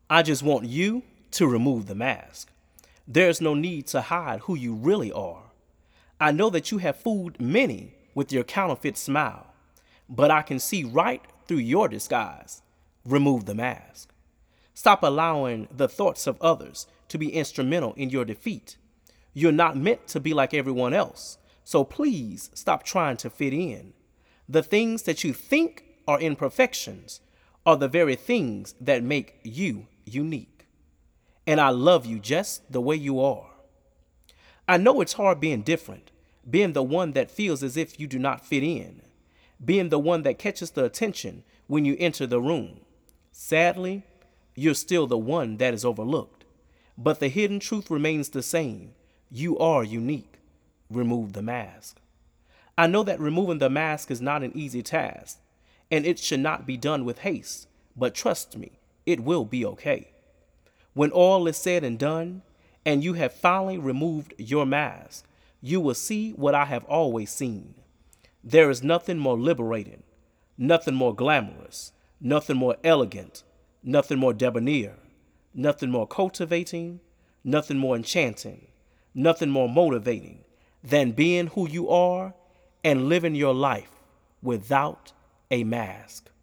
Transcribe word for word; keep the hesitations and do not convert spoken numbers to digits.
I just want you to remove the mask. There's no need to hide who you really are. I know that you have fooled many with your counterfeit smile, but I can see right through your disguise. Remove the mask. Stop allowing the thoughts of others to be instrumental in your defeat. You're not meant to be like everyone else, so please stop trying to fit in. The things that you think are imperfections are the very things that make you unique. And I love you just the way you are. I know it's hard being different, being the one that feels as if you do not fit in, being the one that catches the attention when you enter the room. Sadly, you're still the one that is overlooked, but the hidden truth remains the same. You are unique. Remove the mask. I know that removing the mask is not an easy task, and it should not be done with haste, but trust me, it will be okay. When all is said and done, and you have finally removed your mask, you will see what I have always seen. There is nothing more liberating, nothing more glamorous, nothing more elegant, nothing more debonair, nothing more cultivating, nothing more enchanting, nothing more motivating than being who you are and living your life without a mask.